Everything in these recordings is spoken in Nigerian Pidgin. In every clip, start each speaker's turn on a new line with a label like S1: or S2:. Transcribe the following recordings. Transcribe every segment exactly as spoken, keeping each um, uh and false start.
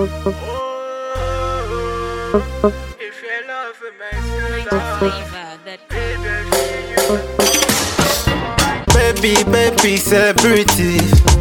S1: If you love me,
S2: Flavor that
S3: Baby, baby, celebrity,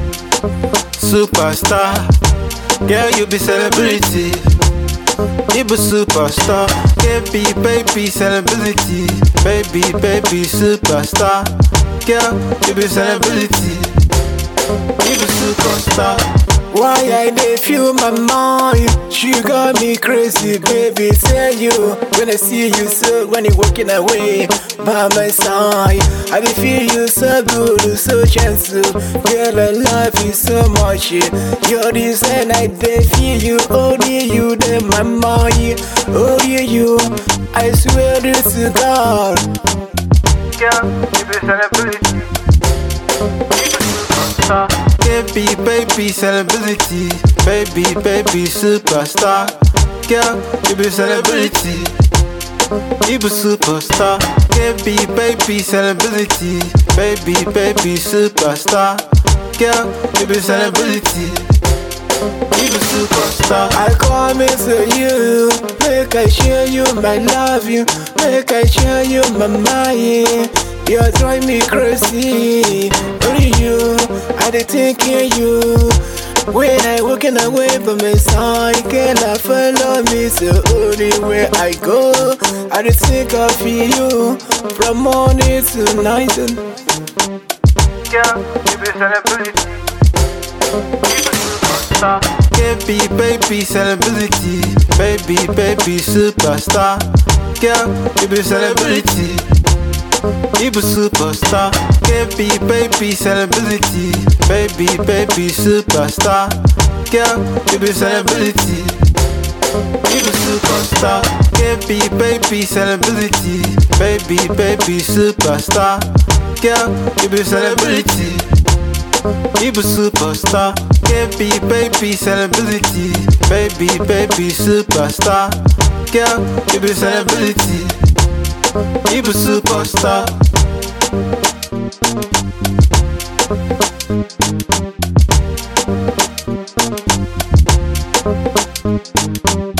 S3: superstar. Girl, you be celebrity, you be superstar. Baby, baby, celebrity, baby, baby, superstar. Girl, you be celebrity, you be superstar.
S4: Why I dey feel my mind? She got me crazy, baby. Tell you when I see you so when you walking away by my side, I dey feel you so good, so gentle. Girl, I love you so much. You're the reason I dey feel you. Only you, then my mind. Only you, I swear this to God.
S3: Girl, you be celebrity, you be superstar. Baby, baby, celebrity, baby, baby, superstar. Girl, you be celebrity, you be superstar. Baby, baby, celebrity, baby, baby, superstar. Girl, you be celebrity, you be superstar.
S4: I come into you, make I show you my love you, make I show you my mind. You drive me crazy, only you, I dey thinking you. When I walking away from my side, girl, I follow me to only where I go. I dey think of you from morning to night.
S3: Girl, you be celebrity, you be superstar. Baby, baby, celebrity, baby, baby, superstar. Girl, you be celebrity, you be superstar. Baby, baby, celebrity, baby, baby, superstar. Girl, you be celebrity, you be superstar. Baby, baby, celebrity, baby, baby, superstar. Girl, you be celebrity, you be superstar. Baby, baby, celebrity, baby, baby, superstar. Girl, you be celebrity, you be superstar.
S4: Thank you.